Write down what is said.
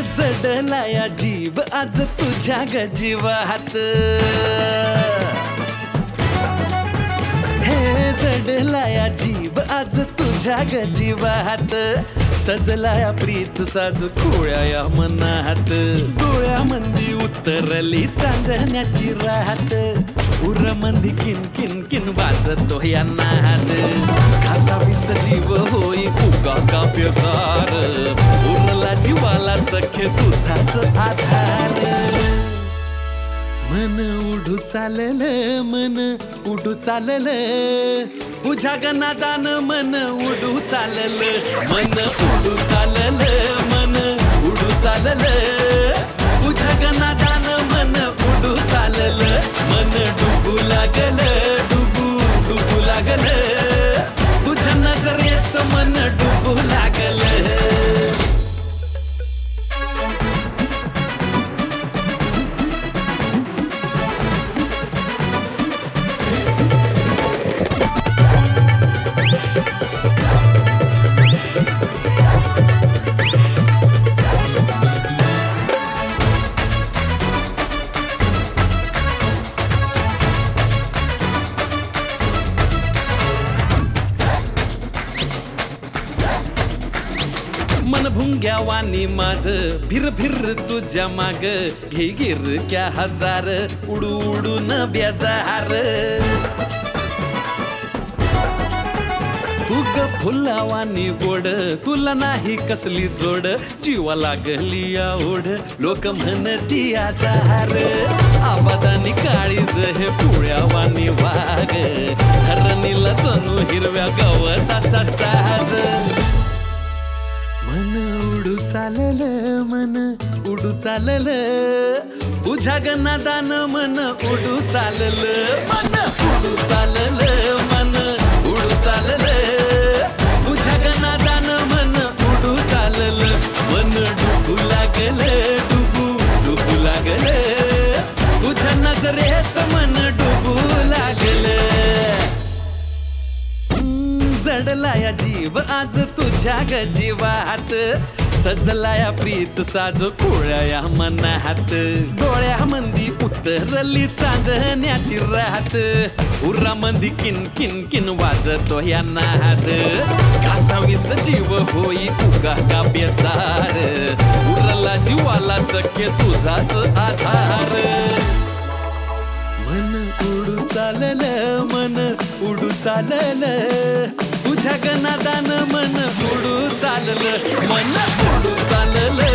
जडलाया जीव आज तुझ्या गजीवात, हे जडलाया जीव आज तुझ्या गजीवात, सजलाया प्रीत साज खुळ्या या मनात, डोळ्यामंदी उतरली चांदण्याची राहत, उरमंदी किन किन किन वाजतो या नाद, घासावीस जीव होई उगा काव्यकार, उरला जीवाला सख्य तुझाच आधार. मन उडू चालल, मन उडू चालल, तुझ्या गनादान मन उडू चालल, मन उडू चालल, मन उडू चालल, तुझ्या गनादान मन उडू चालल, मन डुबू लागल, डुबू डुबू लागल, तुझ्या नजरेत मन डुबू लागल. मन भुंग्या वाणी माझ फिर फिर तुझ्या माग, घे गिर क्या हजार उडू उडून बेजार, तू ग फुलावानी गोड तुला नाही कसली जोड, जीवा लागली या ओढ लोक म्हणती आजार, आबादानी काळीज हे पुळ्यावानी वाग, धरणीला जणू हिरव्या गवताचा साज. मन उडू चालल, मन उडू चालल, तुझ्या गनादान मन उडू चालल, मन उडू चालल, मन उडू चालल, तुझ्या गनादान मन उडू चालल, मन डुबू लागल, डुबू डुबू लागल, तुझ्या नजरेत मन डुबू लागल. जडलाया जीव आज तुझ्या गजीवात, सजलाया प्रीत साज खुळ्या या मनात, डोळ्यामंदी उतरली चांदण्याची राहत, उरामंदी किन किन किन वाजतो या नाद, घासावीस जीव होई उगा काव्यचार, उरला जीवाला सख्य तुझाच आधार. मन उडू चालल, मन उडू चालल, तुझ्या गनादान मन उडू चालल, मन उडू चालल,